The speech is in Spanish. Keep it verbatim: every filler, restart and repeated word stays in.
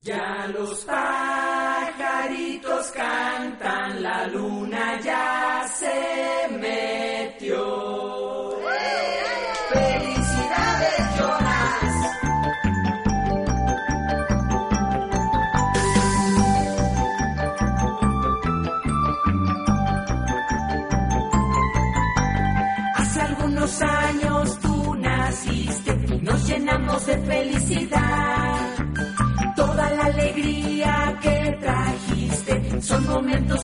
Ya los pajaritos cantan, la luna ya se metió. ¡Felicidades, Jonas! Hace algunos años tú naciste y nos llenamos de felicidad. Toda la alegría que trajiste son momentos